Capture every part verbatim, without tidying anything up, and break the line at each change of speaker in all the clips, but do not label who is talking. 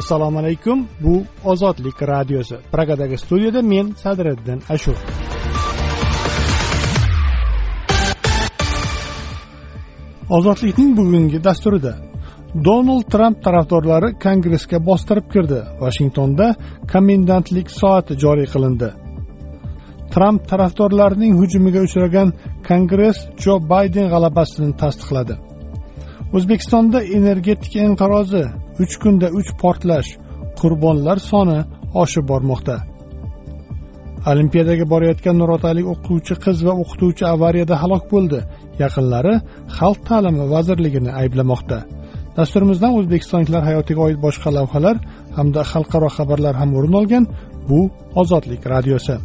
Assalomu alaykum. Bu Ozodlik radiosi. Pragadagi studiyada men Sadriddin Ashur. Ozodlikning bugungi dasturida Donald Trump tarafdorlari Kongressga bostirib kirdi. Washingtonda komendantlik soati joriy qilindi. Trump tarafdorlarining hujumiga uchragan Kongress Jo Bayden g'alabasini tasdiqladi. O'zbekistonda energetika inqirozi, uch kunda uch portlash, qurbonlar soni oshib bormoqda. Olimpiadaga borayotgan nurotalik o'quvchi qiz va o'qituvchi avariyada halok bo'ldi. Yaqinlari Xalq ta'limi vazirligini ayblamoqda. Dasturimizdan o'zbekistonliklar hayotiga oid boshqa lavhalar hamda xalqaro xabarlar ham o'rin olgan. Bu Ozodlik radiosi.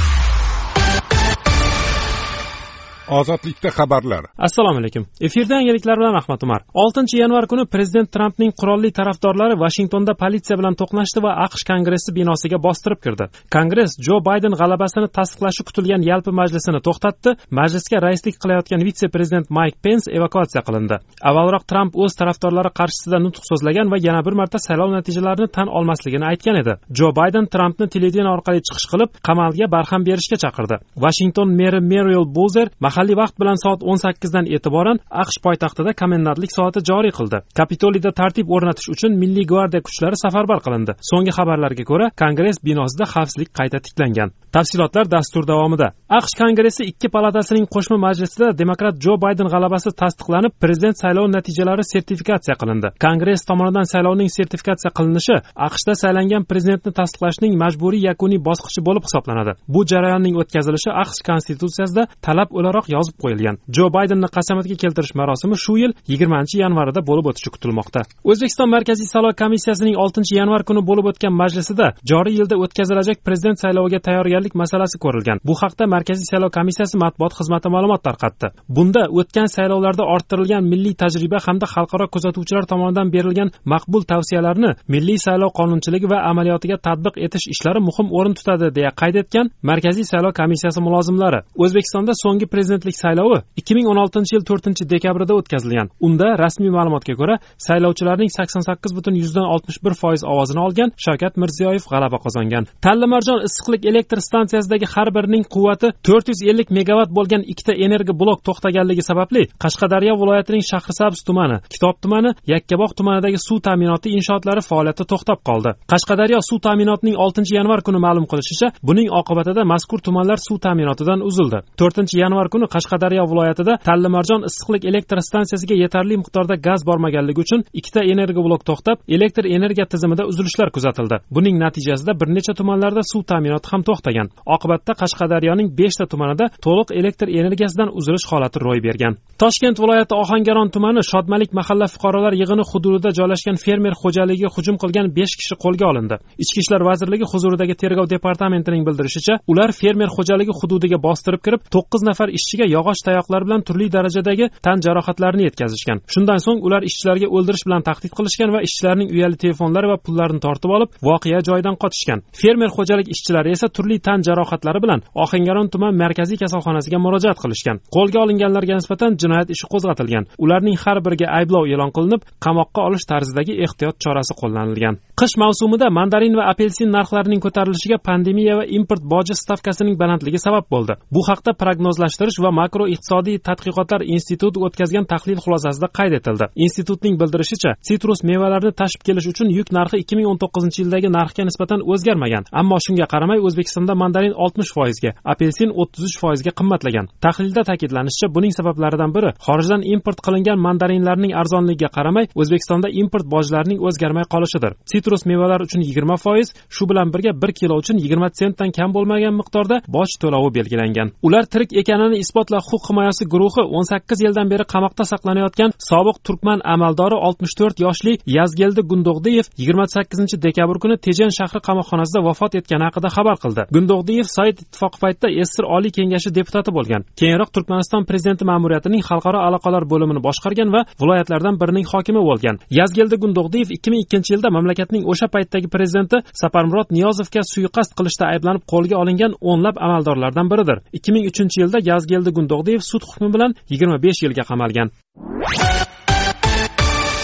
Ozodlikda xabarlar.
Assalomu alaykum. Efirda yangiliklar bilan Ahmad Umar. oltinchi yanvar kuni prezident Trampning qurolli tarafdorlari Washingtonda politsiya bilan to'qnashdi va AQSh Kongressi binosiga bostirib kirdi. Kongress Jo Bayden g'alabasini tasdiqlashi kutilgan yalpi majlisini to'xtatdi. Majlisga raislik qilayotgan vitse-prezident Mike Pence evakuatsiya qilindi. Avvalroq Trump o'z tarafdorlari qarshisida nutq so'zlagan va yana bir marta saylov natijalarini tan olmasligini aytgan edi. Jo Bayden Trampni televideniya orqali chiqish qilib, qamalga barham berishga chaqirdi. Washington meri Muriel Bowser mahalliy vaqt bilan soat o'n sakkizdan e'tiboran AQSh poytaxtida komendantlik soati joriy qildi. Kapitoliyda tartib o'rnatish uchun Milliy gvardiya kuchlari safarbar qilindi. So'nggi xabarlarga ko'ra, Kongress binosida xavfsizlik qayta tiklangan. Tafsilotlar dastur davomida. AQSh Kongressi ikki palatasining qo'shma majlisida demokrat Jo Bayden g'alabasi tasdiqlanib, prezident saylovi natijalari sertifikatsiya qilindi. Kongress tomonidan saylovning sertifikatsiya qilinishi AQShda saylangan prezidentni tasdiqlashning majburiy yakuniy bosqichi bo'lib hisoblanadi. Bu jarayonning o'tkazilishi AQSh konstitutsiyasida talab o'laroq yozib qo'yilgan. Jo Baydenni qasamyodga keltirish marosimi shu yil yigirmanchi yanvarida bo'lib o'tishi kutilmoqda. O'zbekiston Markaziy saylov komissiyasining oltinchi yanvar kuni bo'lib o'tgan majlisida joriy yilda o'tkazilajak prezident sayloviga tayyorgarlik masalasi ko'rilgan. Bu haqda Markaziy saylov komissiyasi matbuot xizmati ma'lumot tarqatdi. Bunda o'tgan saylovlarda orttirilgan milliy tajriba hamda xalqaro kuzatuvchilar tomonidan berilgan maqbul tavsiyalarni milliy saylov qonunchiligi va amaliyotiga tatbiq etish ishlari muhim o'rin tutadi deya qayd etgan Markaziy saylov komissiyasi mulozimlari. O'zbekistonda so'nggi prezidentlik saylovi ikki ming o'n oltinchi yil to'rtinchi dekabrda o'tkazilgan. Unda rasmiy ma'lumotga ko'ra saylovchilarning sakson sakkiz butun yuzdan oltmish bir foiz ovozini olgan Shavkat Mirziyoyev g'alaba qozongan. Tallimarjon issiqlik elektr stansiyasidagi har birining quvvati to'rt yuz ellik megavat bo'lgan ikkita energiya blok to'xtaganligi sababli Qashqadaryo viloyatining Shahrisabz tumani, Kitob tumani, Yakkabog' tumanidagi suv ta'minoti inshootlari faoliyati to'xtab qoldi. Qashqadaryo suv ta'minotining oltinchi yanvar kuni ma'lum qilishicha, buning oqibatida mazkur tumanlar suv ta'minotidan uzildi. to'rtinchi yanvar kuni Qashqadaryo viloyatida Tallimarjon issiqlik elektr stansiyasiga yetarli miqdorda gaz bormaganligi uchun ikkita energiya blok to'xtab, elektr energiya tizimida uzilishlar kuzatildi. Buning natijasida bir necha tumanlarda suv ta'minoti ham to'xtagan. Oqibatda Qashqadaryoning beshta tumanida to'liq elektr energiyasidan uzilish holati ro'y bergan. Toshkent viloyati Ohangaron tumani Shodmalik mahalla fuqarolar yig'ini hududida joylashgan fermer xo'jaligiga hujum qilgan besh kishi qo'lga olindi. Ichki ishlar vazirligi huzuridagi tergov departamentining bildirishicha, ular fermer xo'jaligi hududiga bostirib kirib, to'qqiz nafar ishchiga yog'och tayoqlar bilan turli darajadagi tan jarohatlarini yetkazishgan. Shundan so'ng ular ishchilarga o'ldirish bilan tahdid qilishgan va ishchilarning uyali telefonlari va pullarini tortib olib, voqea joyidan qochishgan. Fermer xo'jalik ishchilari esa turli tan jarohatlari bilan Ohangaron tuman markaziy kasalxonasiga murojaat qilishgan. Qo'lga olinganlarga nisbatan jinoyat ishi qo'zg'atilgan. Ularning har biriga ayblov e'lon qilinib, qamoqqa olish tarzidagi ehtiyot chorasi qo'llanilgan. Qish mavsumida mandarin va apelsin narxlarining ko'tarilishiga pandemiya va import boji stavkasining balandligi sabab bo'ldi. Bu haqda prognozlashtirish va makro iqtisodiy tadqiqotlar instituti o'tkazgan tahlil xulosasida qayd etildi. Institutning bildirishicha, sitrus mevalarini tashib kelish uchun yuk narxi ikki ming o'n to'qqizinchi yildagi narxga nisbatan o'zgarmagan. Ammo shunga qaramay O'zbekistonda mandarin oltmish foizga, apelsin o'ttiz uch foizga qimmatlagan. Tahlilda ta'kidlanishicha, buning sabablaridan biri xorijdan import qilingan mandarinlarning arzonligiga qaramay O'zbekistonda import bojlarining o'zgarmay qolishidir. Sitrus mevalar uchun yigirma foiz, shu bilan birga bir kilo uchun yigirma sentdan kam bo'lmagan miqdorda boj to'lovi belgilangan. Ular tirik ekanini isbotla huquq himoyasi guruhi o'n sakkiz yildan beri qamoqda saqlanayotgan sobiq turkman amaldori oltmish to'rt yoshli Yazgeldi Gundo'g'diyev yigirma sakkizinchi dekabr kuni Tejan shahri qamoqxonasida vafot etgani haqida xabar qildi. Gundo'g'diyev Sovet ittifoqi paytida Esir Oliy kengashi deputati bo'lgan. Keyinroq Turkmaniston prezidenti ma'muriyatining xalqaro aloqalar bo'limini boshqargan va viloyatlardan birining hokimi bo'lgan. Yazgeldi Gundo'g'diyev ikki ming ikkinchi yilda mamlakatning o'sha paytdagi prezidenti Saparmurod Niyozovga suiqasd qilishda ayblanib qo'lga olingan o'nlab amaldorlardan biridir. ikki ming uchinchi yilda Yazgeldi Gundo'g'diyev sud hukmi bilan yigirma besh yilga qamalgan.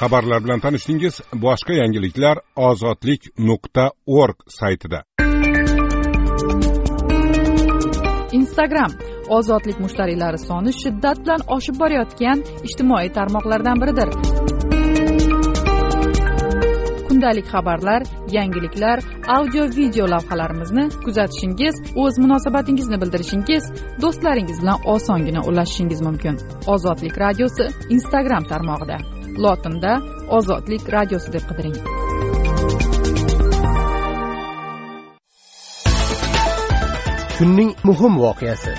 Xabarlar bilan tanishdingiz. Boshqa yangiliklar ozodlik nuqta org saytida.
Instagram ozodlik mushtariylari soni shiddat bilan oshib borayotgan ijtimoiy tarmoqlardan biridir. Kundalik xabarlar, yangiliklar, audio video lavhalarimizni kuzatishingiz, o'z munosabatingizni bildirishingiz, do'stlaringiz bilan osongina ulashishingiz mumkin. Ozodlik radiosi Instagram tarmog'ida. Lotinda Ozodlik radiosi deb qidiring.
Kunning muhim voqeasi.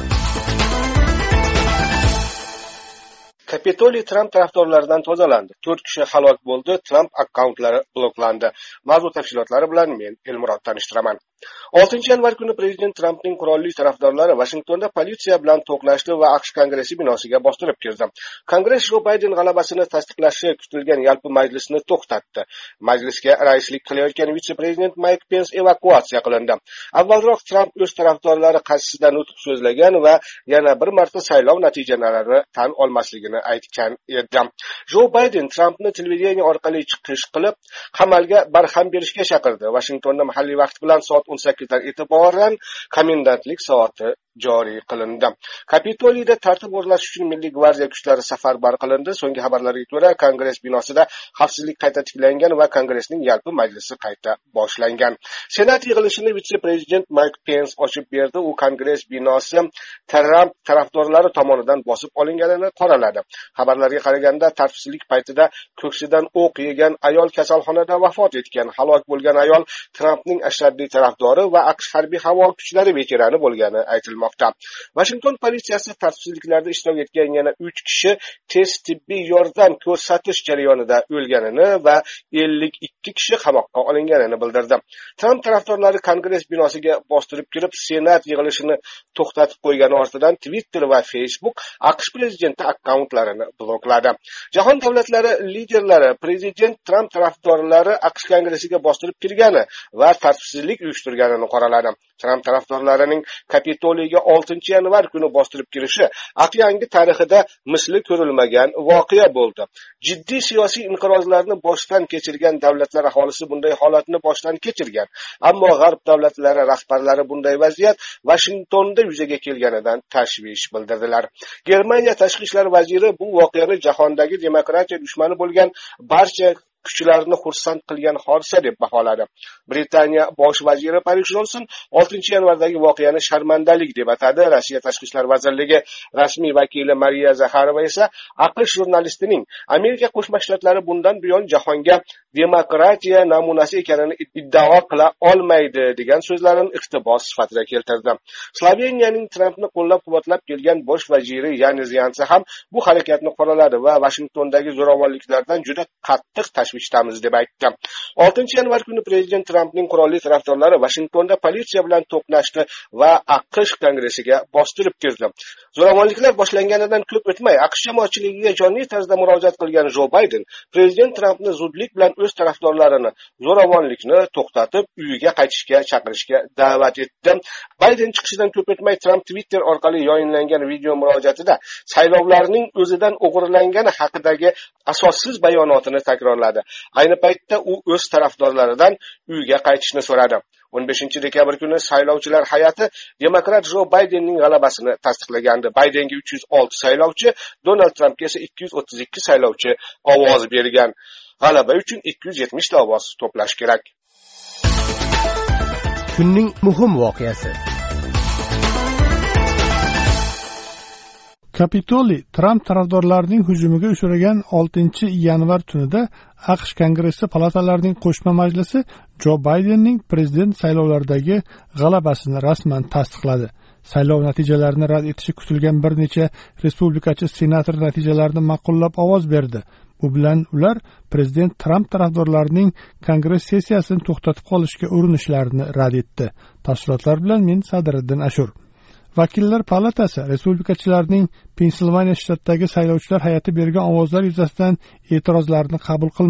Kapitoliy Tramp tarafdorlaridan tozalandi. to'rt kishi halok bo'ldi, Tramp akkauntlari bloklandi. Mavzu tafsilotlari bilan men Elmurod tanishtiraman. oltinchi yanvar kuni prezident Trampning qurolli tarafdorlari Vashingtonda politsiya bilan to'qnashdi va AQSh Kongressi binosiga bostirib kirdi. Kongress Jo Bayden g'alabasini tasdiqlashi kutilgan yalpi majlisni to'xtatdi. Majlisga raislik qilayotgan vitse-prezident Mayk Pens evakuatsiya qilindi. Avvalroq Tramp o'z tarafdorlari qarshisida nutq so'zlagan va yana bir marta saylov natijalarini tan olmasligini aytgan edi. Jo Bayden Trampni televideniya orqali chiqish qilib, qamalga barham berishga chaqirdi. Vashingtonda mahalliy vaqt bilan soat o'n sakkizdan e'tiboran komendantlik soati joriy qilindi. Kapitoliyda tartib o'rnatish uchun Milliy gvardiya kuchlari safarbar qilindi. So'nggi xabarlarga ko'ra, Kongress binosida xavfsizlik qayta tiklangan va Kongressning yalpi majlisi qayta boshlangan. Senat yig'ilishini vitse-prezident Mayk Pens ochib berdi. U Kongress binosi Tramp tarafdorlari tomonidan bosib olinganini qoraladi. Xabarlarga qaraganda, tartibsizlik paytida ko'ksidan o'q yegan ayol kasalxonada vafot etgan. Halok bo'lgan ayol Trampning ashaddiy tarafdori va AQSh harbiy havo kuchlari veterani bo'lgani aytilmoqda. Washington politsiyasi tartibsizliklarda ishtirok etgan yana uch kishi tez tibbiy yordam ko'rsatish jarayonida o'lganini va ellik ikki kishi qamoqqa olinganini bildirdi. Tramp tarafdorlari Kongress binosiga bostirib kirib, Senat yig'ilishini to'xtatib qo'ygani ortidan Twitter va Facebook AQSh prezidenti akkauntlarini blokladi. Jahon davlatlari liderlari prezident Tramp tarafdorlari AQSh Kongressiga bostirib kirgani va tartibsizlik uyushtirganini qoraladi. Tramp tarafdorlarining Kapitoliyga oltinchi yanvar kuni bostirib kirishi aqyangi tarixida misli ko'rilmagan voqea bo'ldi. Jiddiy siyosiy inqirozlarni boshdan kechirgan davlatlar aholisi bunday holatni boshdan kechirgan. Ammo g'arb davlatlari rahbarlari bunday vaziyat Washingtonda yuzaga kelganidan tashvish bildirdilar. Germaniya tashqi ishlar vaziri bu voqeani jahondagi demokratiya dushmani bo'lgan barcha kuchlarni xursand qilgan hodisa deb baholadi. Britaniya bosh vaziri Boris Johnson oltinchi yanvardagi voqeani sharmandalik deb atadi. Rossiya tashqi ishlar vazirligi rasmiy vakili Mariya Zakharova esa AQSh jurnalistining Amerika Qo'shma Shtatlari bundan buyon jahonga demokratiya namunasi ekanini iddao qila olmaydi degan so'zlarini iqtibos sifatida keltirdi. Sloveniyaning Trampni qo'llab-quvvatlab kelgan bosh vaziri Yanis Yansa ham bu harakatni qoraladi va Washingtondagi zo'ravonliklardan juda qattiq tashvishdamiz deb aytdi. oltinchi yanvar kuni prezident Trampning qurolli tarafdorlari Washingtonda politsiya bilan to'qnashdi va AQSh kongressiga bostirib kirdi. Zo'ravonliklar boshlanganidan ko'p o'tmay AQSh jamoatchiligiga jonli tarzda murojaat qilgan Jo Bayden prezident Trampni zudlik bilan o'z tarafdorlarini zo'ravonlikni to'xtatib uyiga qaytishga chaqirishga da'vat etdi. Bayden chiqishidan ko'p o'tmay Tramp Twitter orqali yayinlangan video murojaatida saylovlarning o'zidan o'g'irlangani haqidagi asossiz bayonotini takrorladi. Ayni paytda u o'z tarafdorlaridan uyga qaytishni so'radi. o'n beshinchi dekabr kuni saylovchilar hay'ati demokrat Jo Baydenning g'alabasini tasdiqlagandi. Baydenga uch yuz olti saylovchi, Donald Trampga esa ikki yuz o'ttiz ikki saylovchi ovoz bergan. G'alaba uchun ikki yuz yetmish ta ovoz to'plash kerak.
Kunning muhim voqeasi.
Kapitoliy Tramp tarafdorlarining hujumiga uchragan oltinchi yanvar tunida AQSh Kongressi palatalarining qo'shma majlisi Jo Baydenning prezident saylovlaridagi g'alabasini rasman tasdiqladi. Saylov natijalarini rad etishi kutilgan bir necha respublikachi senator natijalarini ma'qullab ovoz berdi. Bu bilan ular prezident Tramp tarafdorlarining Kongress sessiyasini to'xtatib qolishga urinishlarini rad etdi. Tafsilotlar bilan men Sadriddin Ashur. Vakillar palatasi respublikachilarning Pensilvaniya shtatidagi saylovchilar hay'ati bergan ovozlar yuzasidan e'tirozlarni qabul qilmadi.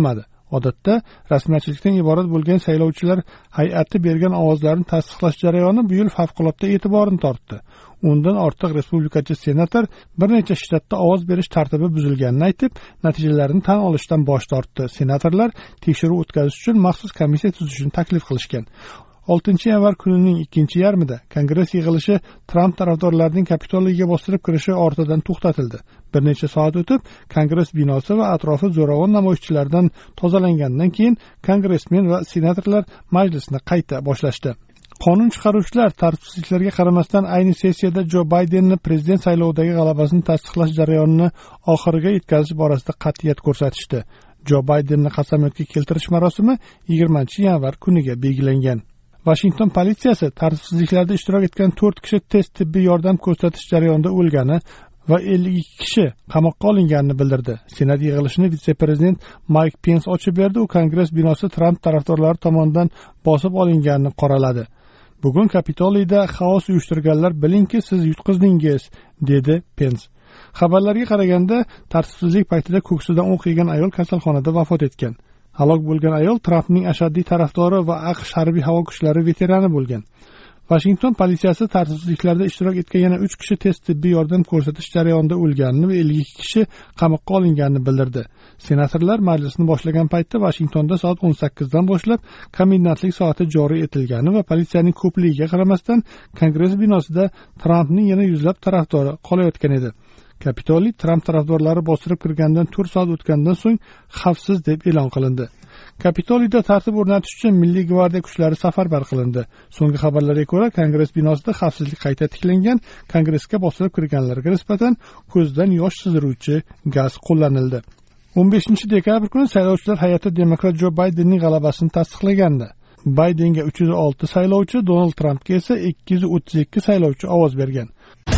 Odatda rasmiyatchilikdan iborat bo'lgan saylovchilar hay'ati bergan ovozlarni tasdiqlash jarayoni bu yil favqulodda e'tiborni tortdi. O'ndan ortiq respublikachi senator bir necha shtatda ovoz berish tartibi buzilganini aytib, natijalarni tan olishdan bosh tortdi. Senatorlar tekshiruv o'tkazish uchun maxsus komissiya tuzishni taklif qilishgan. oltinchi yanvar kunining ikkinchi yarmida Kongress yig'ilishi Trump tarafdorlarining Kapitoliyga bostirib kirishi ortidan to'xtatildi. Bir necha soat o'tib, Kongress binosi va atrofi zo'ravon namoyishchilardan tozalangandan keyin kongressmen va senatorlar majlisni qayta boshlashdi. Qonun chiqaruvchilar tartibsizliklarga qaramasdan ayni sessiyada Jo Baydenni prezident saylovidagi g'alabasini tasdiqlash jarayonini oxiriga yetkazish borasida qat'iyat ko'rsatishdi. Jo Baydenni qasamyodga keltirish marosimi yigirmanchi yanvar kuniga belgilangan. Washington politsiyasi tartibsizliklarda ishtirok etgan to'rt kishi tez tibbiy yordam ko'rsatish jarayonida o'lgani va ellik ikki kishi qamoqqa olinganini bildirdi. Senat yig'ilishini vitse-prezident Mayk Pens ochib berdi. U Kongress binosi Trump tarafdorlari tomonidan bosib olinganini qoraladi. Bugun Kapitoliyda xaos uyushtirganlar bilingki, siz yutqizdingiz, dedi Pens. Xabarlarga qaraganda, tartibsizlik paytida ko'ksidan o'q yegan ayol kasalxonada vafot etgan. Halok bo'lgan ayol Trampning ashaddiy tarafdori va AQSh harbiy havo kuchlari veterani bo'lgan. Washington politsiyasi tartibsizliklarda ishtirok etgan yana uch kishi tez tibbiy yordam ko'rsatish jarayonida o'lganini va ellik ikki kishi qamoqqa olinganini bildirdi. Senatorlar majlisni boshlagan paytda Washingtonda soat o'n sakkizdan boshlab komendantlik soati joriy etilgani va politsiyaning ko'pligiga qaramasdan Kongress binosida Trampning yana yuzlab tarafdori qolayotgan edi. Kapitoliy Trump tarafdorlari bostirib kirgandan to'rt soat o'tgandan so'ng xavfsiz deb e'lon qilindi. Kapitoliyda tartib o'rnatish uchun Milliy gvardiya kuchlari safarbar qilindi. So'nggi xabarlarga ko'ra, Kongress binosida xavfsizlik qayta tiklangan, Kongressga bostirib kirganlarga nisbatan ko'zdan yosh sizdiruvchi gaz qo'llanildi. o'n beshinchi dekabr kuni saylovchilar hay'ati demokrat Jo Baydenning g'alabasini tasdiqlagandi. Baydenga uch yuz olti saylovchi, Donald Trampga esa ikki yuz o'ttiz ikki saylovchi ovoz bergan.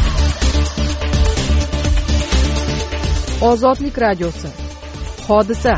Ozodlik radiosi. Hodisa.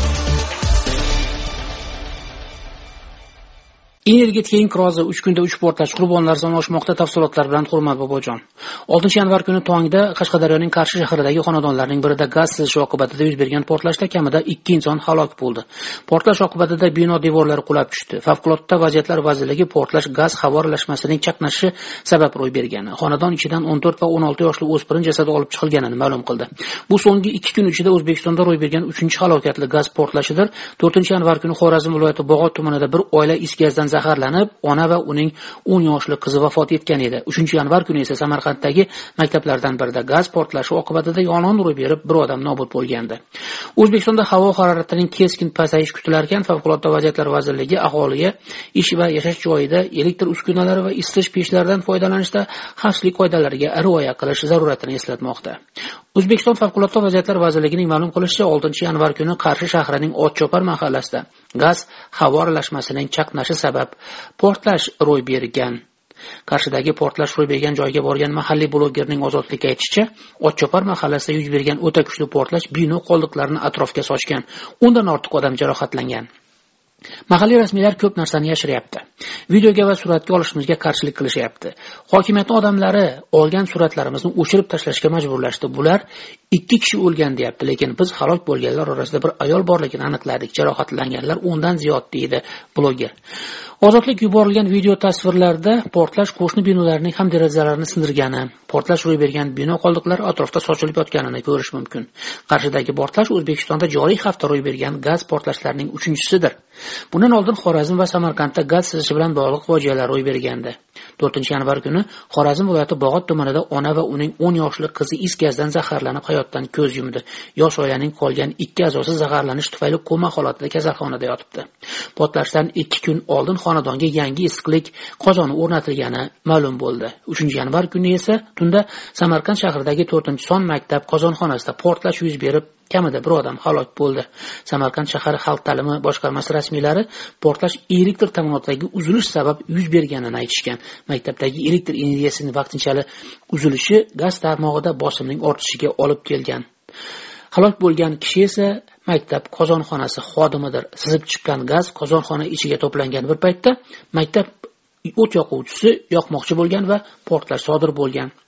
Energetika inqirozi uch kunda uch portlash, qurbonlar soni oshmoqda. Tafsilotlar bilan Hurmat Bobojon. oltinchi yanvar kuni tongda Qashqadaryoning Qarshi shahridagi xonadonlarning birida gaz sizishi oqibatida yuz bergan portlashda kamida ikki inson halok bo'ldi. Portlash oqibatida bino devorlari qulab tushdi. Favqulodda vaziyatlar vazirligi portlash gaz havo aralashmasining chaqnashi sabab ro'y bergani, xonadon ichidan o'n to'rt va o'n olti yoshli o'spirin jasadi olib chiqilganini ma'lum qildi. Bu so'nggi ikki kun ichida O'zbekistonda ro'y bergan uchinchi halokatli gaz portlashidir. to'rtinchi yanvar kuni Xorazm viloyati Bog'ot tumanida bir oila is gazdan zaharlanib, ona va uning o'n yoshli qizi vafot etgan edi. uchinchi yanvar kuni esa Samarqanddagi maktablardan birida gaz portlashi oqibatida yong'in ro'y berib, bir odam nobud bo'lgandi. O'zbekistonda havo haroratining keskin pasayishi kutilarkan, Favqulodda vaziyatlar vazirligi aholiga ish va yashash joyida elektr uskunalari va isitish pechlaridan foydalanishda xavfsizlik qoidalariga rioya qilish zaruratini eslatmoqda. O'zbekiston Favqulodda vaziyatlar vazirligining ma'lum qilishicha, oltinchi yanvar kuni Qarshi shahrining Otchopar mahallasida gaz havo aralashmasining chaqnashi sabab portlash ro'y bergan. Qarshidagi portlash ro'y bergan joyga borgan mahalliy blogerning Ozodlikka aytishicha, Otchopar mahallasida yuz bergan o'ta kuchli portlash bino qoldiqlarini atrofga sochgan. Undan ortiq odam jarohatlangan. Mahalliy rasmiylar ko'p narsani yashiryapti. Videoga va suratga olishimizga qarshilik qilishyapti. Hokimiyat odamlari olgan suratlarimizni o'chirib tashlashga majburlashdi. Bular ikki kishi o'lgan deyapti, lekin biz halok bo'lganlar orasida bir ayol borligini aniqladik. Jarohatlanganlar o'ndan ziyod deydi bloger. Ozodlik yuborilgan video tasvirlarda portlash qo'shni binolarning ham derazalarini sindirgani, portlash ro'y bergan bino qoldiqlari atrofda sochilib yotganini ko'rish mumkin. Qarshidagi portlash O'zbekistonda joriy hafta ro'y bergan gaz portlashlarining uchinchisidir. Bundan oldin Xorazm va Samarqandda gaz sizishi bilan bog'liq fojialar ro'y bergandi. to'rtinchi yanvar kuni Xorazm viloyati Bog'ot tumanida ona va uning o'n yoshli qizi is gazdan zaharlanib hayotdan ko'z yumdi. Yosh oilaning qolgan ikki a'zosi zaharlanish tufayli koma holatida kasalxonada yotibdi. Portlashdan ikki kun oldin xonadonga yangi issiqlik qozoni o'rnatilgani ma'lum bo'ldi. uchinchi yanvar kuni esa tunda Samarqand shahridagi to'rtinchi son maktab qozonxonasida portlash yuz berib, kamida bir odam halok bo'ldi. Samarqand shahar xalq ta'limi boshqarmasi rasmiylari portlash elektr ta'minotidagi uzilish sabab yuz berganini aytishgan. Maktabdagi elektr energiyasining vaqtinchalik uzilishi gaz tarmog'ida bosimning ortishiga olib kelgan. Halok bo'lgan kishi esa maktab qozonxonasi xodimidir. Sizib chiqqan gaz qozonxona ichiga to'plangan bir paytda maktab o't yoquvchisi yoqmoqchi bo'lgan va portlash sodir bo'lgan.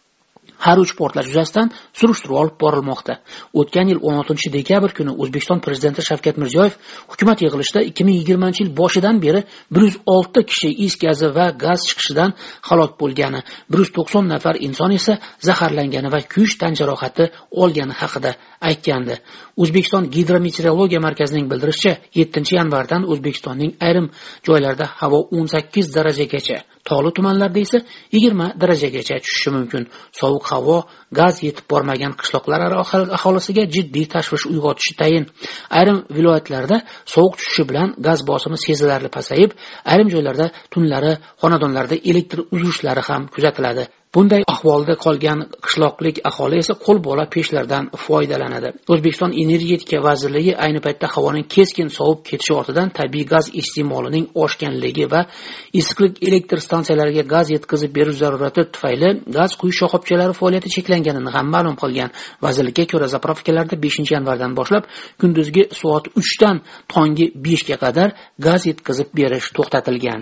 Har uch portlash yuzasidan surishtiruv olib borilmoqda. O'tgan yil o'n oltinchi dekabr kuni O'zbekiston prezidenti Shavkat Mirziyoyev hukumat yig'ilishida ikki ming yigirmanchi yil boshidan beri bir yuz olti kishi is gazi va gaz chiqishidan halok bo'lgani, bir yuz to'qson nafar inson esa zaharlangani va kuyish tan jarohati olgani haqida aytgandi. O'zbekiston Gidrometeorologiya markazining bildirishicha, yettinchi yanvardan O'zbekistonning ayrim joylarida havo o'n sakkiz darajagacha, tog'li tumanlarda esa yigirma darajagacha tushishi mumkin. Sovuq havo gaz yetib bormagan qishloqlar aholisiga jiddiy tashvish uyg'otishi tayin. Ayrim viloyatlarda sovuq tushishi bilan gaz bosimi sezilarli pasayib, ayrim joylarda tunlari xonadonlarda elektr uzilishlari ham kuzatiladi. Bunday ahvolda qolgan qishloqlik aholi esa qo'lbola pechlardan foydalanadi. O'zbekiston Energetika vazirligi ayni paytda havoning keskin sovib ketishi ortidan tabiiy gaz iste'molining oshganligi va issiqlik elektr stansiyalariga gaz yetkazib berish zarurati tufayli gaz quyish shoxobchalari faoliyati cheklanganini ham ma'lum qilgan. Vazirlikka ko'ra, zapravkalarda beshinchi yanvardan boshlab kunduzgi soat uchdan tongi beshga qadar gaz yetkazib berish to'xtatilgan.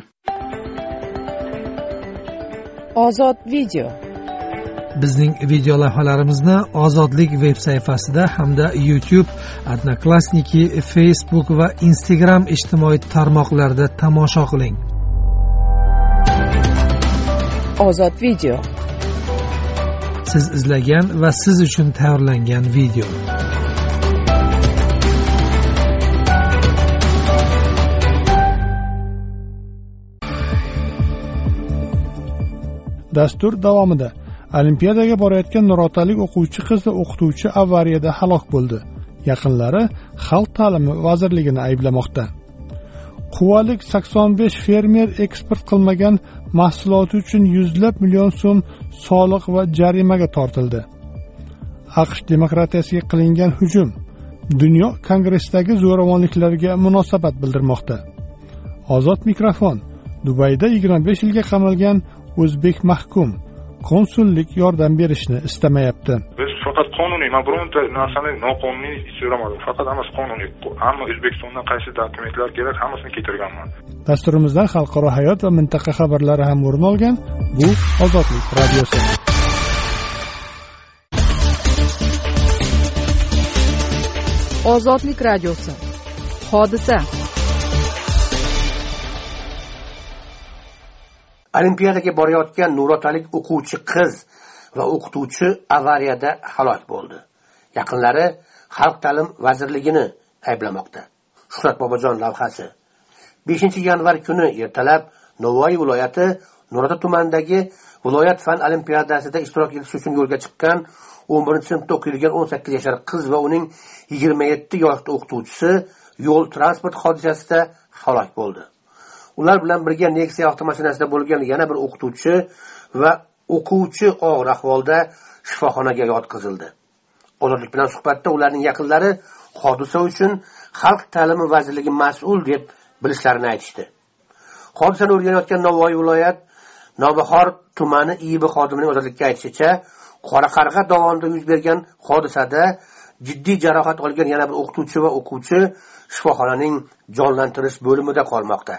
Ozod video.
Bizning video lavhalarimizni Ozodlik veb sayfasida hamda YouTube, Odnoklassniki, Facebook va Instagram ijtimoiy tarmoqlarida tomosha qiling.
Ozod video.
Siz izlagan va siz uchun tayyorlangan video.
Dastur davomida Olimpiadaga borayotgan nurotalik o'quvchi qiz va o'qituvchi avariyada halok bo'ldi. Yaqinlari Xalq ta'limi vazirligini ayblamoqda. Quvalik sakson besh fermer eksport qilmagan mahsuloti uchun yuzlab million so'm soliq va jarimaga tortildi. AQSh demokratiyasiga qilingan hujum dunyo kongressdagi zo'ravonliklarga munosabat bildirmoqda. Ozod mikrofon. Dubayda yigirma besh yilga qamalgan o'zbek mahkum konsullik yordam berishni istamayapti.
Biz faqat qonuniy, men bironta narsani noqonuniy so'ramadim. Faqat hammasi qonuniy. Hamma O'zbekistondan qaysi dokumentlar kerak, hammasini keltirganman.
Dasturimizdan xalqaro hayot va mintaqa xabarlari ham o'rin olgan. Bu Ozodlik radiosi.
Ozodlik radiosi. Hodisa.
Olimpiadaga borayotgan nurotalik o'quvchi qiz va o'qituvchi avariyada halok bo'ldi. Yaqinlari Xalq ta'limi vazirligini ayblamoqda. Shuhrat Bobojon lavhasi. beshinchi yanvar kuni ertalab Navoiy viloyati Nurota tumanidagi viloyat fan olimpiadasida ishtirok etish uchun yo'lga chiqqan o'n birinchi sinfda o'qiydigan o'n sakkiz yashar qiz va uning yigirma yetti yoshli o'qituvchisi yo'l transport hodisasida halok bo'ldi. Ular bilan birga Nexia avtomashinasida bo'lgan yana bir o'qituvchi va o'quvchi og'ir ahvolda shifoxonaga yotqizildi. Ozodlik bilan suhbatda ularning yaqinlari hodisa uchun Xalq ta'limi vazirligi mas'ul deb bilishlarini aytishdi. Hodisani o'rganayotgan Navoiy viloyat Navbahor tumani I B xodimining Ozodlikka aytishicha, Qoraqarg'a dovonida yuz bergan hodisada jiddiy jarohat olgan yana bir o'qituvchi va o'quvchi shifoxonaning jonlantirish bo'limida qolmoqda.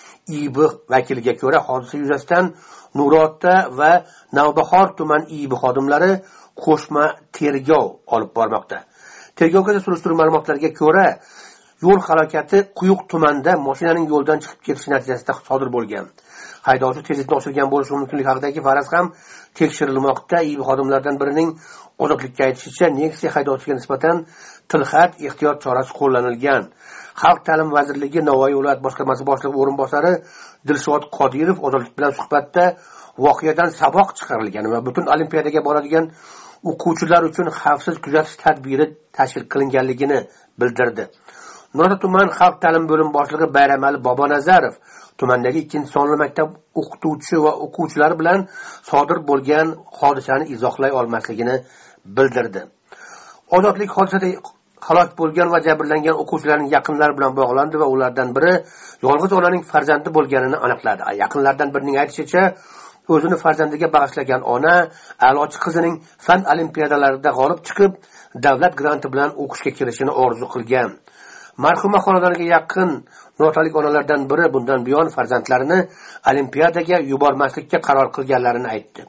I B vakiliga ko'ra, hodisa yuzasidan Nurotda va Navbahor tuman I B xodimlari qo'shma tergov olib bormoqda. Tergovga surishtiruv ma'lumotlariga ko'ra, yo'l halokati Quyuq tumanida mashinaning yo'ldan chiqib ketishi natijasida sodir bo'lgan. Haydovchi tezlikni oshirgan bo'lishi mumkinligi haqidagi faraz ham tekshirilmoqda. I B xodimlaridan birining Ozodlikka aytishicha, Nexia haydovchiga nisbatan tilxat ehtiyot chorasi qo'llanilgan. Xalq ta'limi vazirligi Navoiy viloyat boshqarmasi boshlig'i o'rinbosari Dilshod Qodirov Ozodlik bilan suhbatda voqeadan saboq chiqarilgan va butun olimpiadaga boradigan o'quvchilar uchun xavfsiz kuzatish tadbiri tashkil qilinganligini bildirdi. Nurota tuman xalq ta'limi bo'lim boshlig'i Bayramali Bobonazarov tumandagi ikkinchi sonli maktab o'qituvchi va o'quvchilari bilan sodir bo'lgan hodisani izohlay olmasligini bildirdi. Ozodlik hodisada halok bo'lgan va jabrlangan o'quvchilarning yaqinlari bilan bog'landi va ulardan biri yolg'iz onaning farzandi bo'lganini aniqladi. Yaqinlardan birining aytishicha, o'zini farzandiga bag'ishlagan ona a'lochi qizining fan olimpiadalarida g'olib chiqib, davlat granti bilan o'qishga kirishini orzu qilgan. Marhuma xonadoniga yaqin nurotalik onalardan biri bundan buyon farzandlarini olimpiadaga yubormaslikka qaror qilganlarini aytdi.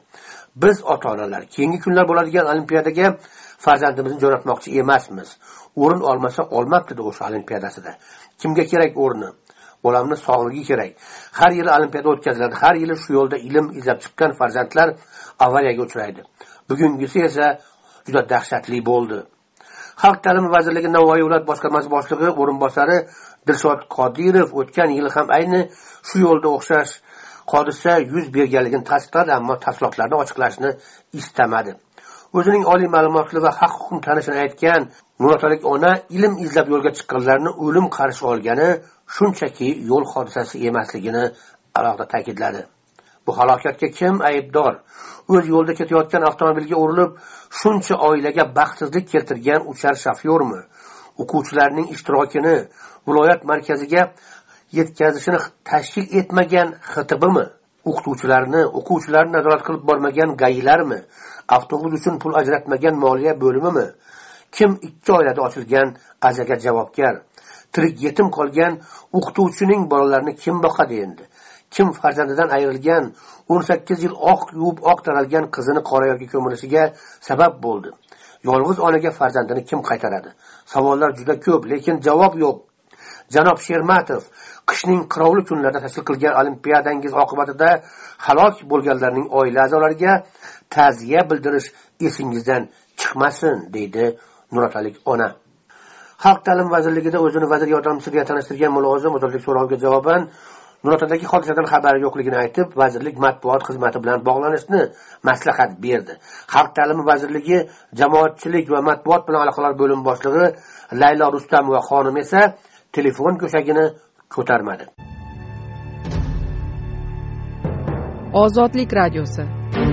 Biz ota-onalar keyingi kunlar bo'ladigan olimpiadaga farzandimizni jo'natmoqchi emasmiz. O'rin olmasa olmabdi o'sha olimpiadasida. Kimga kerak o'rni? Bolamni sog'ligi kerak. Har yili olimpiada o'tkaziladi. Har yili shu yo'lda ilm izlab chiqqan farzandlar avariyaga uchraydi. Bugungisi esa juda dahshatli bo'ldi. Xalq ta'limi vazirligi Navoiy viloyat boshqarmasi boshlig'i o'rinbosari Dilshod Qodirov o'tgan yil ham ayni shu yo'lda o'xshash hodisa yuz berganligini tasdiqladi, ammo tafsilotlarni ochiqlashni istamadi. O'zining oliy ma'lumotli va haq huquq tanishini aytgan Nurotalik ona ilm izlab yo'lga chiqqanlarni o'lim qarshi olgani shunchaki yo'l hodisasi emasligini alohida ta'kidladi. Bu halokatga kim aybdor? O'z yo'lda ketayotgan avtomobilga urilib, shuncha oilaga baxtsizlik keltirgan uchar shofyormi? O'quvchilarning ishtirokini viloyat markaziga yetkazishini tashkil etmagan X T Bmi? O'qituvchilarni, o'quvchilarni nazorat qilib bormagan gayilarmi? Avtobus uchun pul ajratmagan moliya bo'limimi? Kim ikki oilada ochilgan azaga javobgar? Tirik yetim qolgan o'qituvchining bolalarini kim boqadi endi? Kim farzandidan ayrilgan o'n sakkiz yil oq yuvib oq taralgan qizini qora yoki ko'milishiga sabab bo'ldi? Yolg'iz onaga farzandini kim qaytaradi? Savollar juda ko'p, lekin javob yo'q. Janob Shermatov, qishning qirovli kunlarida tashkil qilgan olimpiadangiz oqibatida halok bo'lganlarning oila a'zolariga ta'ziya bildirish esingizdan chiqmasin, deydi Nurotalik ona. Xalq ta'limi vazirligida o'zini vazir yordamchisi deya tanishtirgan mulozim ozodlik so'roviga javoban Nurotadagi hodisadan xabari yo'qligini aytib, vazirlik matbuot xizmati bilan bog'lanishni maslahat berdi. Xalq ta'limi vazirligi jamoatchilik va matbuot bilan aloqalar bo'limi boshlig'i Laylo Rustamova xonim esa telefon go'shagini ko'tarmadi.
Ozodlik radiosi.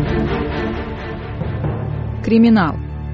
Kriminal.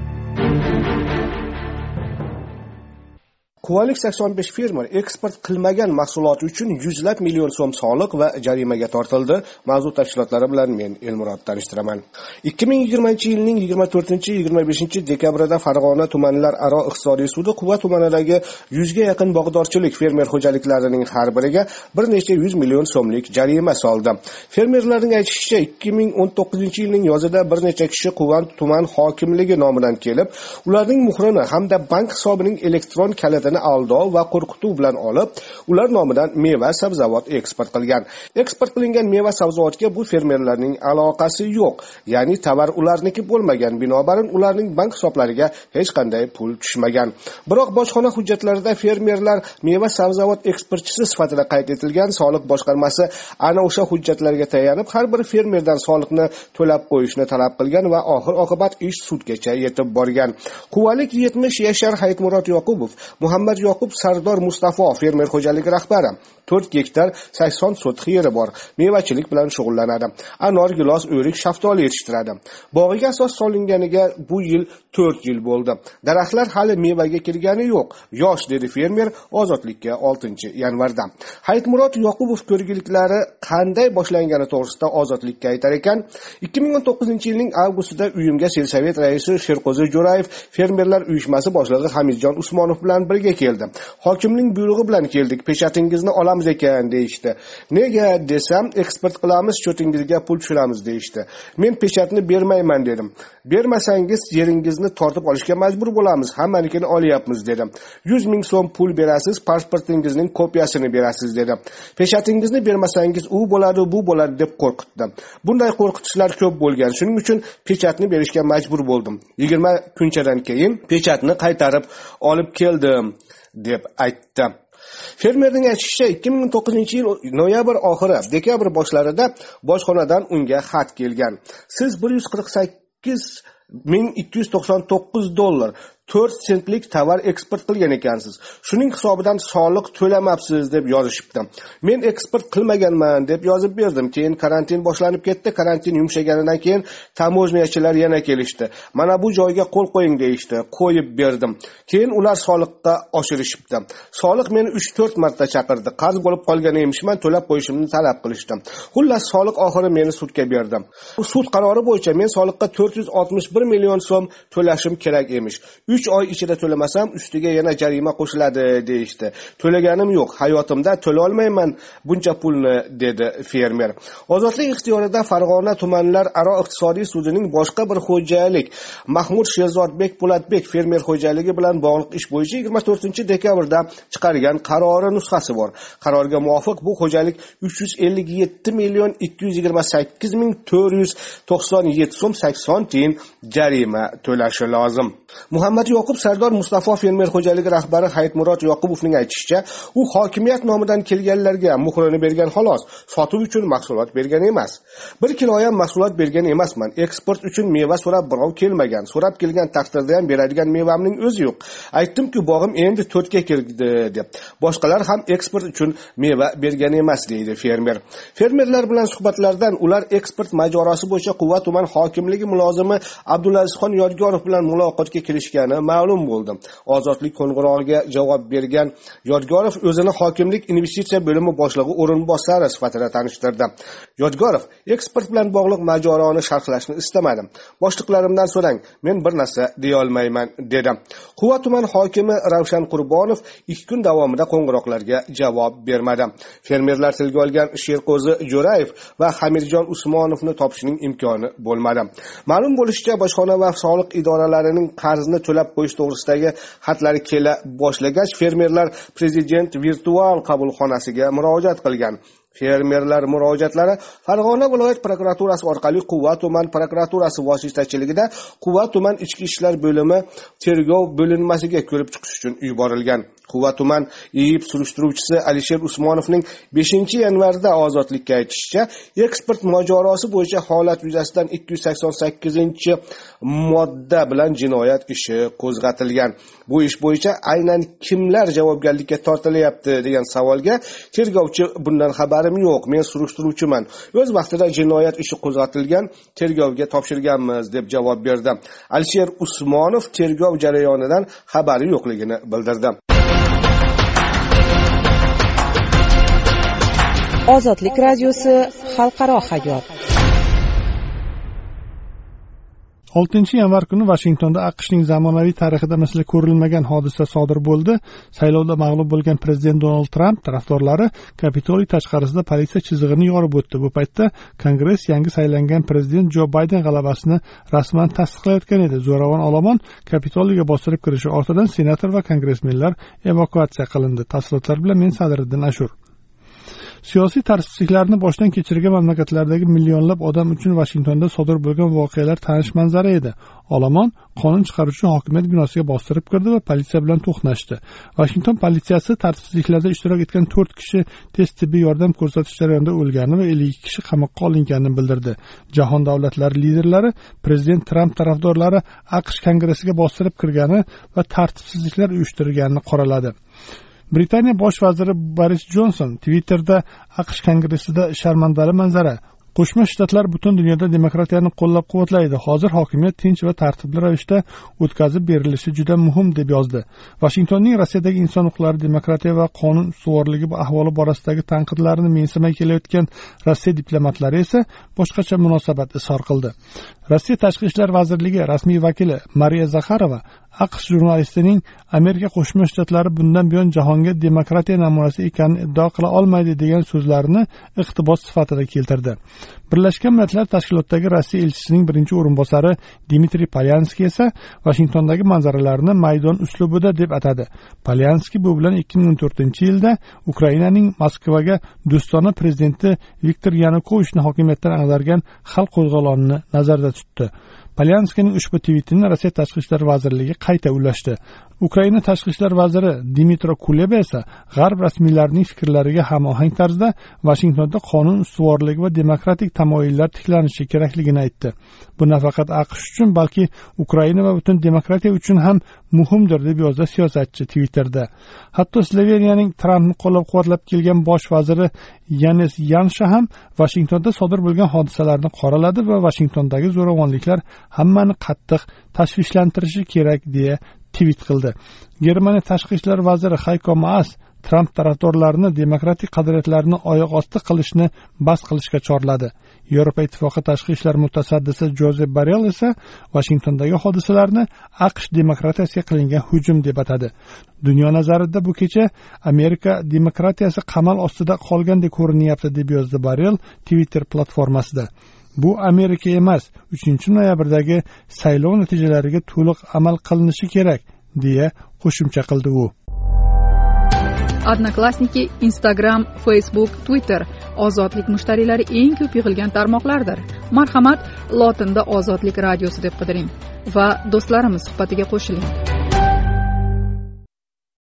Quvalik sakson besh fermer eksport qilmagan mahsuloti uchun yuzlab million so'm soliq va jarimaga tortildi. Mavzu tafsilotlari bilan men Elmurod tanishtiraman. ikki ming yigirmanchi yilning yigirma to'rtinchi yigirma beshinchi dekabrida Farg'ona tumanlar aro iqtisodiy sudi Quva tumanidagi yuzga yaqin bog'dorchilik fermer xo'jaliklarining har biriga bir necha yuz million so'mlik jarima soldi. Fermerlarning aytishicha, ikki ming o'n to'qqizinchi yilning yozida bir necha kishi Quva tuman hokimligi nomidan kelib, ularning muhrini hamda bank hisobining elektron kalitini aldov va qo'rqituv bilan olib, ular nomidan meva sabzavot eksport qilgan. Eksport qilingan meva sabzavotga bu fermerlarning aloqasi yo'q, ya'ni tovar ularniki bo'lmagan, binobarin ularning bank hisoblariga hech qanday pul tushmagan. Biroq bojxona hujjatlarida fermerlar meva sabzavot eksportchisi sifatida qayd etilgan. Soliq boshqarmasi ana o'sha hujjatlarga tayanib, har bir fermerdan soliqni to'lab qo'yishni talab qilgan va oxir oqibat ish sudgacha yetib borgan. Quvalik yetmish yashar Hayitmurod Yoqubov, Muhammad Yoqub Sardor Mustafo fermer xo'jaligi rahbari. to'rt gektar sakson sotix yeri bor. Mevachilik bilan shug'ullanadi. Anor, gilos, o'rik, shaftoli yetishtiradi. Bog'iga asos solinganiga bu yil to'rt yil bo'ldi. Daraxtlar hali mevaga kirgani yo'q. Yosh, dedi fermer Ozodlikka oltinchi yanvarda. Hayitmurod Yoqubov ko'rgiliklari qanday boshlangani to'g'risida Ozodlikka aytar ekan, ikki ming o'n to'qqizinchi yilning avgustida uyimga Selsovet raisi Sherqo'zi Jo'rayev fermerlar uyushmasi boshlig'i Hamidjon Usmonov bilan birga keldi. Hokimning buyrug'i bilan keldik, peshatingizni olamiz ekan deyishdi. Nega desam, eksport qilamiz, cho'tingizga pul tushiramiz deyishdi. Men peshatni bermayman dedim. Bermasangiz yeringizni tortib olishga majbur bo'lamiz, hammanikini olyapmiz dedim. yuz ming so'm pul berasiz, pasportingizning kopiyasini berasiz dedim. Peshatingizni bermasangiz u bo'ladi, bu bo'ladi deb qo'rqitdi. Bunday qo'rqitishlar ko'p bo'lgan. Shuning uchun peshatni berishga majbur bo'ldim. yigirma kunchadan keyin peshatni qaytarib olib keldim deb aytdi. Fermerning aytishicha, ikki ming o'n to'qqizinchi yil noyabr oxiri, dekabr boshlarida bojxonadan unga xat kelgan. Siz bir yuz qirq sakkiz ming ikki yuz to'qson to'qqiz dollar to'rt sentlik tovar eksport qilgan ekansiz. Shuning hisobidan soliq to'lamabsiz deb yozishibdi. Men eksport qilmaganman deb yozib berdim. Keyin karantin boshlanib ketdi. Karantin yumshaganidan keyin tamojniyachilar yana kelishdi. Mana bu joyga qo'l qo'ying deyishdi. Qo'yib berdim. Keyin ular soliqqa oshirishibdi. Soliq meni uch to'rt marta chaqirdi. Qarz bo'lib qolgan emishman, to'lab qo'yishimni talab qilishdi. Xullas soliq oxiri meni sudga berdim. Sud qarori bo'yicha men soliqqa to'rt yuz oltmish bir million so'm to'lashim kerak emish. uch oy ichida to'lamasam ustiga yana jarima qo'shiladi deyishdi. To'laganim yo'q, hayotimda to'la olmayman buncha pulni, dedi fermer. Ozodlik ixtiyorida Farg'ona tumanlar aro iqtisodiy sudining boshqa bir xo'jalik Mahmud Sherzodbek Po'latbek fermer xo'jaligi bilan bog'liq ish bo'yicha yigirma to'rtinchi dekabrda chiqargan qarori nusxasi bor. Qarorga muvofiq bu xo'jalik uch yuz ellik yetti million ikki yuz yigirma sakkiz ming to'rt yuz to'qson yetti so'm sakson tiyin jarima to'lashi lozim. Muhammad Yoqub Sardor Mustafa fermer xo'jaligi rahbari Hayitmurod Yoqubovning aytishicha, u hokimiyat nomidan kelganlarga muhrini bergan xolos, sotuv uchun mahsulot bergan emas. Bir kilo ham mahsulot bergan emasman. Eksport uchun meva so'rab birov kelmagan. So'rab kelgan taqdirda ham beradigan mevamning o'zi yo'q. Aytdim-ku, bog'im endi to'rtga kirdi deb. Boshqalar ham eksport uchun meva bergan emas, deydi fermer. Fermerlar bilan suhbatlardan ular eksport mojarosi bo'yicha Quva tuman hokimligi mulozimi Abdulazizxon Yodgorov bilan muloqotga kirishgani ma'lum bo'ldi. Ozodlik qo'ng'irog'iga javob bergan Yodgorov o'zini hokimlik investitsiya bo'limi boshlig'i o'rinbosari sifatida tanishtirdi. Yodgorov eksport bilan bog'liq mojaroni sharhlashni istamadim. Boshliqlarimdan so'rang, men bir narsa deya olmayman, dedi. Quva tuman hokimi Ravshan Qurbonov ikki kun davomida qo'ng'iroqlarga javob bermadi. Fermerlar tilga olgan Sherqo'zi Jo'rayev va Hamirjon Usmonovni topishning imkoni bo'lmadi. Ma'lum bo'lishicha, bojxona va soliq idoralarining qarzni to'lab qo'yish to'g'risidagi xatlari kela boshlagach, fermerlar prezident virtual qabulxonasiga murojaat qilgan. Fermerlar murojaatlari Farg'ona viloyat prokuraturasi orqali Quva tuman prokuraturasi vositachiligida Quva tuman ichki ishlar bo'limi tergov bo'linmasiga ko'rib chiqish uchun yuborilgan. Quva tuman I I B surishtiruvchisi Alisher Usmonovning beshinchi yanvarda Ozodlikka aytishicha, eksport mojarosi bo'yicha holat yuzasidan ikki yuz sakson sakkizinchi modda bilan jinoyat ishi qo'zg'atilgan. Bu ish bo'yicha aynan kimlar javobgarlikka tortilyapti degan savolga tergovchi bundan xabarim yo'q, men surishtiruvchiman. O'z vaqtida jinoyat ishi qo'zg'atilgan, tergovga topshirganmiz deb javob berdi. Alisher Usmonov tergov jarayonidan xabari yo'qligini bildirdi.
Ozodlik radiosi xalqaro hayot.
oltinchi yanvar kuni Vashingtonda AQShning zamonaviy tarixida misli ko'rilmagan hodisa sodir bo'ldi. Saylovda mag'lub bo'lgan prezident Donald Tramp tarafdorlari Kapitoliy tashqarisida politsiya chizig'ini yorib o'tdi. Bu paytda Kongress yangi saylangan prezident Jo Bayden g'alabasini rasman tasdiqlayotgan edi. Zo'ravon olomon Kapitoliyga bostirib kirishi ortidan senator va kongressmenlar evakuatsiya qilindi. Tafsilotlar bilan men Sadriddin Ashur. Siyosiy tartibsizliklarni boshdan kechirgan mamlakatlardagi millionlab odam uchun Vashingtonda sodir bo'lgan voqealar tanish manzara edi. Olomon qonun chiqaruvchi hokimiyat binosiga bostirib kirdi va politsiya bilan to'qnashdi. Vashington politsiyasi tartibsizliklarda ishtirok etgan to'rt kishi tez tibbiy yordam ko'rsatish jarayonida o'lgani va ellik ikki kishi qamoqqa olinganini bildirdi. Jahon davlatlari liderlari prezident Tramp tarafdorlari AQSh kongressiga bostirib kirgani va tartibsizliklar uyushtirganini qoraladi. Britaniya bosh vaziri Boris Johnson Twitterda AQSh kongressida sharmandali manzara. Qo'shma Shtatlar butun dunyoda demokratiyani qo'llab-quvvatlaydi. Hozir hokimiyat tinch va tartibli ravishda o'tkazib berilishi juda muhim deb yozdi. Vashingtonning Rossiyadagi inson huquqlari, demokratiya va qonun ustuvorligi ahvoli borasidagi tanqidlarini mensimay kelayotgan Rossiya diplomatlari esa boshqacha munosabat izhor qildi. Rossiya Tashqi ishlar vazirligi rasmiy vakili Mariya Zakharova AQSh jurnalistining Amerika Qo'shma Shtatlari bundan buyon jahonga demokratiya namunasi ekanini iddao qila olmaydi degan so'zlarini iqtibos sifatida keltirdi. Birlashgan Millatlar Tashkilotidagi Rossiya elchisining birinchi o'rinbosari Dmitriy Polyanskiy esa Vashingtondagi manzaralarni maydon uslubida deb atadi. Polyanskiy bu bilan ikki ming o'n to'rtinchi yilda Ukrainaning Moskvaga do'stona prezidenti Viktor Yanukovichni hokimiyatdan ag'dargan xalq qo'zg'olonini nazarda tutdi. Polyanskiyning ushbu tweetini Rossiya Tashqi ishlar vazirligi qayta ulashdi. Ukraina Tashqi ishlar vaziri Dmitro Kuleba esa g'arb rasmiylarining fikrlariga hamohang tarzda Vashingtonda qonun ustuvorligi va demokratik tamoyillar tiklanishi kerakligini aytdi. Bu nafaqat AQSh uchun, balki Ukraina va butun demokratiya uchun ham muhimdir deb yozdi siyosatchi Twitterda. Hatto Sloveniyaning Trampni qo'llab-quvvatlab kelgan bosh vaziri Yanis Yansha ham Vashingtonda sodir bo'lgan hodisalarni qoraladi va Vashingtondagi zo'ravonliklar hammani qattiq tashvishlantirishi kerak deya tweet qildi. Germaniya tashqi ishlar vaziri Hayko Maas Tramp tarafdorlarini demokratik qadriyatlarni oyoq osti qilishni bas qilishga chorladi. Yevropa Ittifoqi tashqi ishlar mutasaddisi Jozef Borrell esa Vashingtondagi hodisalarni AQSh demokratiyasiga qilingan hujum deb atadi. Dunyo nazarida bu kecha Amerika demokratiyasi qamal ostida qolgandek ko'rinyapti deb yozdi Borrell Twitter platformasida. Bu Amerika emas, uchinchi noyabrdagi saylov natijalariga to'liq amal qilinishi kerak, deya qo'shimcha qildi u.
Odnoklassniki, Instagram, Facebook, Twitter ozodlik mushtariylari eng ko'p yig'ilgan tarmoqlardir. Marhamat, lotinda Ozodlik radiosi deb qidiring va do'stlarimiz suhbatiga qo'shiling.